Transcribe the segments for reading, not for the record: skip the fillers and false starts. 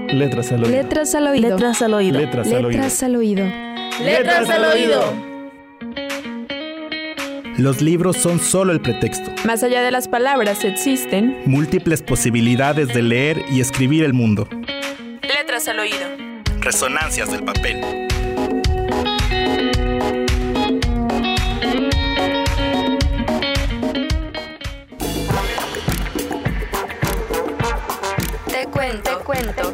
Letras al oído. Letras al oído. Letras al oído. Letras al oído. Letras al oído. Letras al oído. Los libros son solo el pretexto. Más allá de las palabras existen Múltiples posibilidades de leer y escribir el mundo. letras al oído. Resonancias del papel. Te cuento.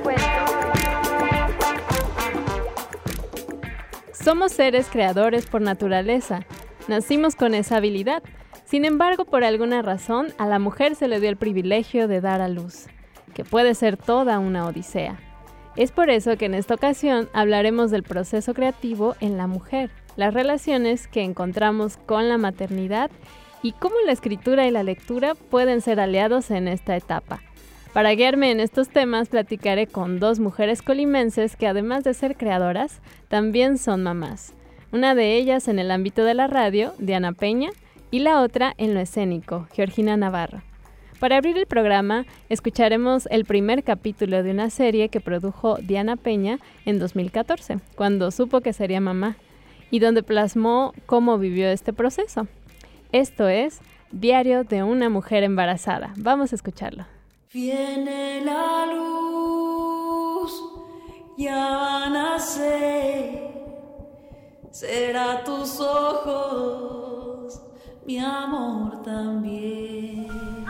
Somos seres creadores por naturaleza. Nacimos con esa habilidad. Sin embargo, por alguna razón, a la mujer se le dio el privilegio de dar a luz, que puede ser toda una odisea. Es por eso que en esta ocasión hablaremos del proceso creativo en la mujer, las relaciones que encontramos con la maternidad y cómo la escritura y la lectura pueden ser aliados en esta etapa. Para guiarme en estos temas, platicaré con dos mujeres colimenses que, además de ser creadoras, también son mamás. Una de ellas en el ámbito de la radio, Diana Peña, y la otra en lo escénico, Georgina Navarro. Para abrir el programa, escucharemos el primer capítulo de una serie que produjo Diana Peña en 2014, cuando supo que sería mamá, y donde plasmó cómo vivió este proceso. Esto es Diario de una mujer embarazada. Vamos a escucharlo. Viene la luz, ya va a nacer, será tus ojos, mi amor también.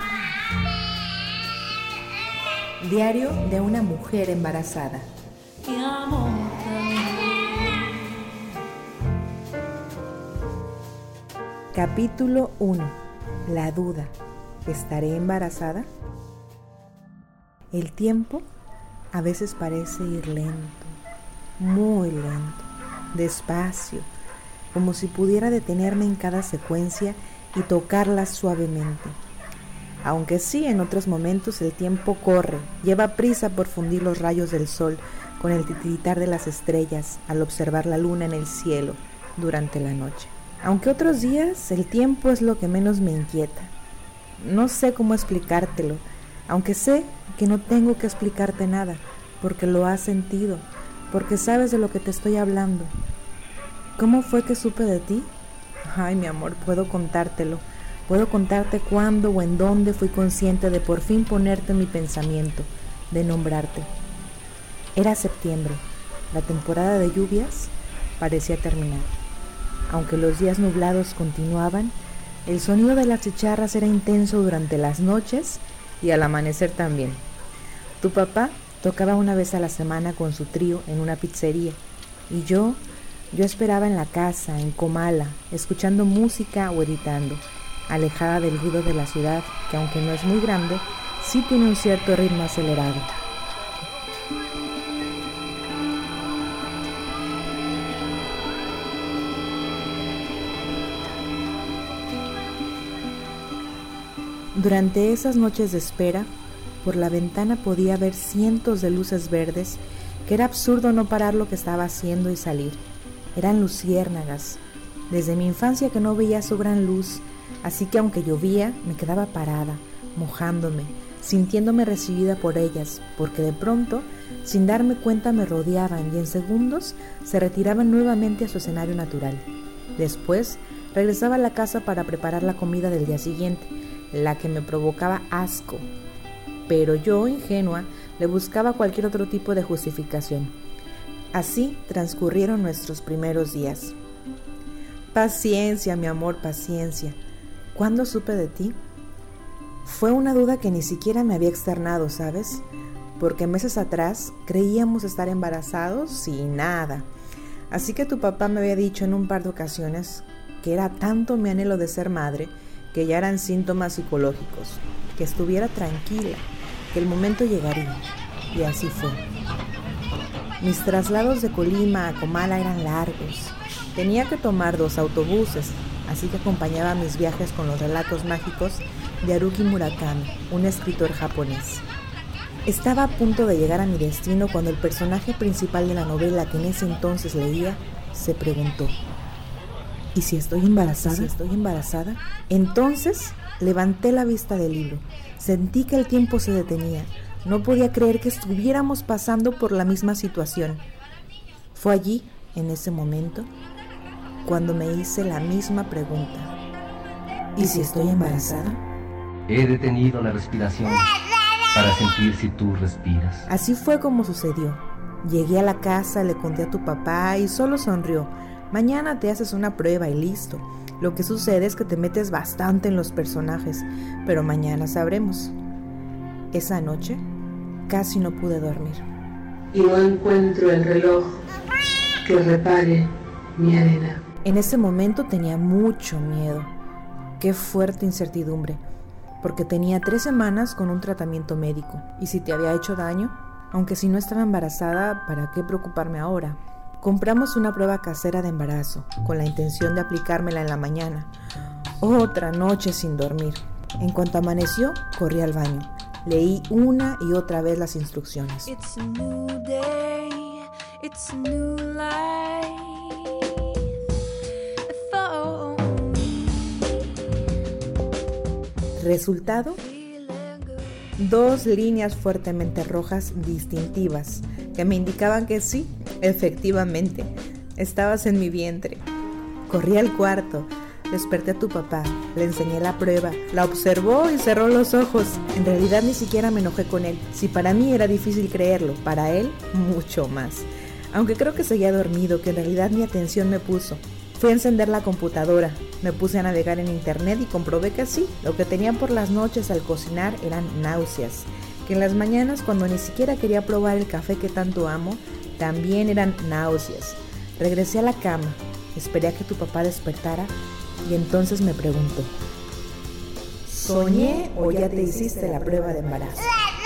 Diario de una mujer embarazada. Mi amor también. Capítulo 1. La duda. ¿Estaré embarazada? El tiempo a veces parece ir lento, muy lento, despacio, como si pudiera detenerme en cada secuencia y tocarla suavemente. Aunque sí, en otros momentos el tiempo corre, lleva prisa por fundir los rayos del sol con el titiritar de las estrellas al observar la luna en el cielo durante la noche. Aunque otros días el tiempo es lo que menos me inquieta. No sé cómo explicártelo, aunque sé que no tengo que explicarte nada, porque lo has sentido, porque sabes de lo que te estoy hablando. ¿Cómo fue que supe de ti? Ay, mi amor, puedo contártelo. Puedo contarte cuándo o en dónde fui consciente de por fin ponerte en mi pensamiento, de nombrarte. Era septiembre, la temporada de lluvias parecía terminar. Aunque los días nublados continuaban, el sonido de las chicharras era intenso durante las noches y al amanecer también. Tu papá tocaba una vez a la semana con su trío en una pizzería y yo esperaba en la casa, en Comala, escuchando música o editando, alejada del ruido de la ciudad, que aunque no es muy grande, sí tiene un cierto ritmo acelerado. Durante esas noches de espera, por la ventana podía ver cientos de luces verdes, que era absurdo no parar lo que estaba haciendo y salir. Eran luciérnagas. Desde mi infancia que no veía su gran luz, así que aunque llovía, me quedaba parada, mojándome, sintiéndome recibida por ellas, porque de pronto, sin darme cuenta, me rodeaban y en segundos se retiraban nuevamente a su escenario natural. Después, regresaba a la casa para preparar la comida del día siguiente, la que me provocaba asco. Pero yo, ingenua, le buscaba cualquier otro tipo de justificación. Así transcurrieron nuestros primeros días. Paciencia, mi amor, paciencia. ¿Cuándo supe de ti? Fue una duda que ni siquiera me había externado, ¿sabes? Porque meses atrás creíamos estar embarazados y nada. Así que tu papá me había dicho en un par de ocasiones que era tanto mi anhelo de ser madre que ya eran síntomas psicológicos, que estuviera tranquila, que el momento llegaría. Y así fue. Mis traslados de Colima a Comala eran largos. Tenía que tomar 2 autobuses, así que acompañaba mis viajes con los relatos mágicos de Haruki Murakami, un escritor japonés. Estaba a punto de llegar a mi destino cuando el personaje principal de la novela que en ese entonces leía se preguntó: ¿y si estoy embarazada? Entonces levanté la vista del libro. Sentí que el tiempo se detenía. No podía creer que estuviéramos pasando por la misma situación. Fue allí, en ese momento, cuando me hice la misma pregunta. ¿Y si estoy embarazada? He detenido la respiración para sentir si tú respiras. Así fue como sucedió. Llegué a la casa, le conté a tu papá y solo sonrió. Mañana te haces una prueba y listo. Lo que sucede es que te metes bastante en los personajes, pero mañana sabremos. Esa noche casi no pude dormir. Y no encuentro el reloj que repare mi arena. En ese momento tenía mucho miedo. Qué fuerte incertidumbre, porque tenía 3 semanas con un tratamiento médico. ¿Y si te había hecho daño? Aunque si no estaba embarazada, ¿para qué preocuparme ahora? Compramos una prueba casera de embarazo, con la intención de aplicármela en la mañana. Otra noche sin dormir. En cuanto amaneció, corrí al baño. Leí una y otra vez las instrucciones. It's a new day, it's a new life for me. Resultado: 2 líneas fuertemente rojas distintivas que me indicaban que sí, efectivamente, estabas en mi vientre. Corrí al cuarto, desperté a tu papá, le enseñé la prueba, la observó y cerró los ojos. En realidad ni siquiera me enojé con él. Si para mí era difícil creerlo, para él mucho más. Aunque creo que seguía dormido, que en realidad ni atención me puso. Fui a encender la computadora, me puse a navegar en internet y comprobé que sí, lo que tenía por las noches al cocinar eran náuseas, que en las mañanas cuando ni siquiera quería probar el café que tanto amo, también eran náuseas. Regresé a la cama, esperé a que tu papá despertara y entonces me preguntó: ¿soñé o ya te hiciste la prueba de embarazo?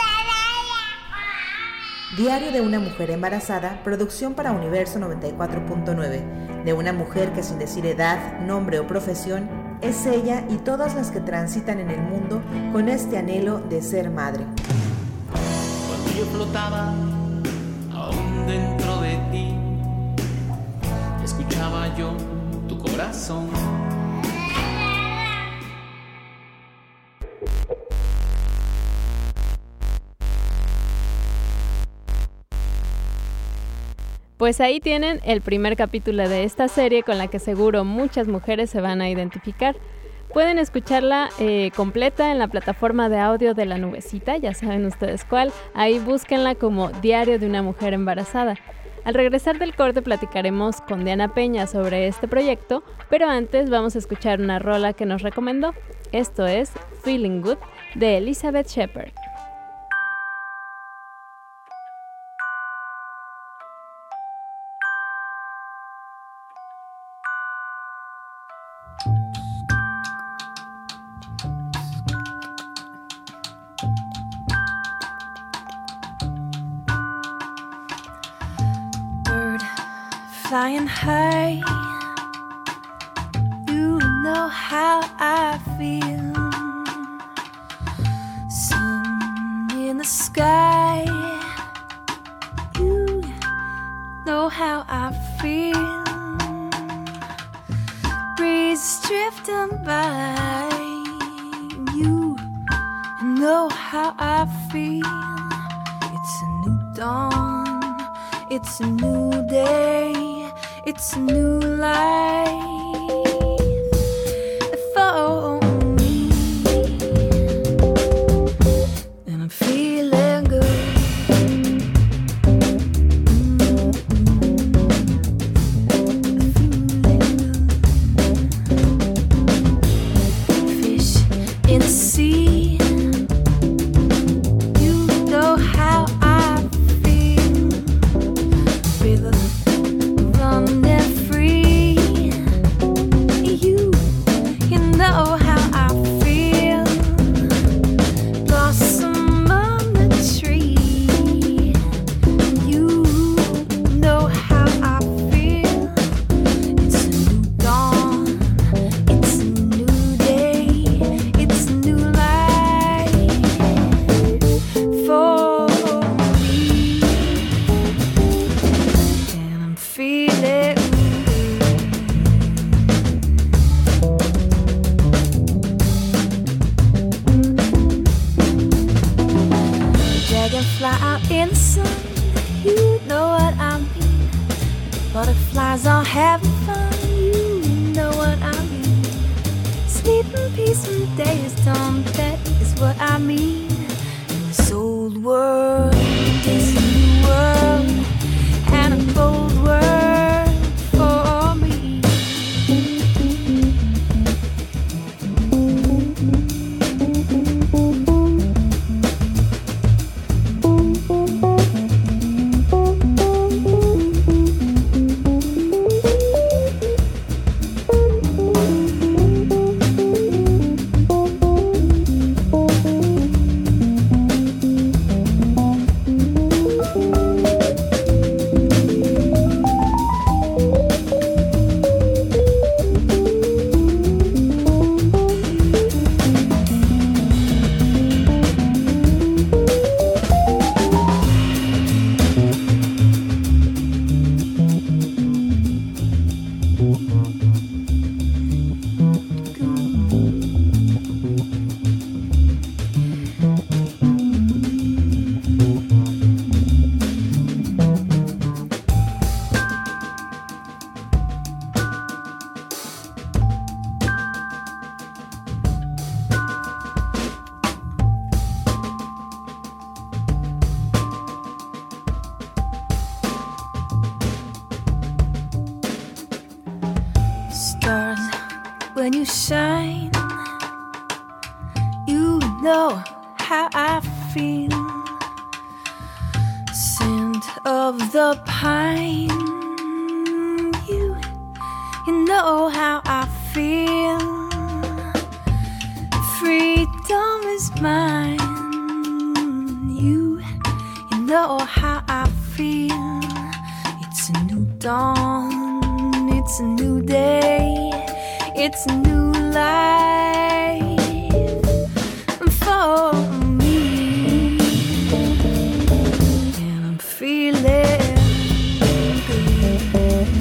Diario de una mujer embarazada, producción para Universo 94.9, de una mujer que sin decir edad, nombre o profesión, es ella y todas las que transitan en el mundo con este anhelo de ser madre. Cuando yo flotaba aún dentro de ti, escuchaba yo tu corazón. Pues ahí tienen el primer capítulo de esta serie con la que seguro muchas mujeres se van a identificar. Pueden escucharla completa en la plataforma de audio de La Nubecita, ya saben ustedes cuál. Ahí búsquenla como Diario de una mujer embarazada. Al regresar del corte platicaremos con Diana Peña sobre este proyecto, pero antes vamos a escuchar una rola que nos recomendó. Esto es Feeling Good de Elizabeth Shepard. Flying high, you know how I feel. Sun in the sky, you know how I feel. Breeze drifting by, you know how I feel. It's a new dawn, it's a new day. It's a new life for me, and I'm feeling good. Fish in the sea, you know how I feel. River running free, the sun, you know what I mean. Butterflies are having fun, you know what I mean. Sleep in peace when the day is done, that is what I mean. This old world is a new world, and a bold world for me. Stars, when you shine, you know how I feel. Scent of the pine, you know how I feel. Freedom is mine, you know how I feel. It's a new dawn, it's a new day, it's a new life for me, and I'm feeling good.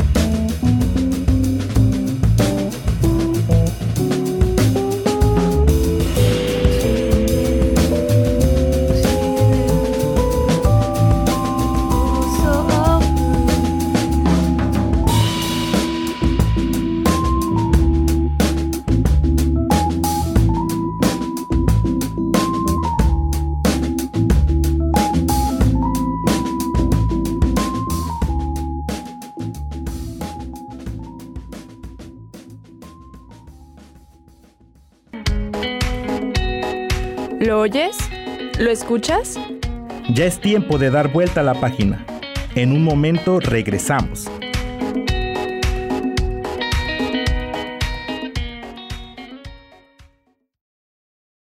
¿Lo oyes? ¿Lo escuchas? Ya es tiempo de dar vuelta a la página. En un momento regresamos.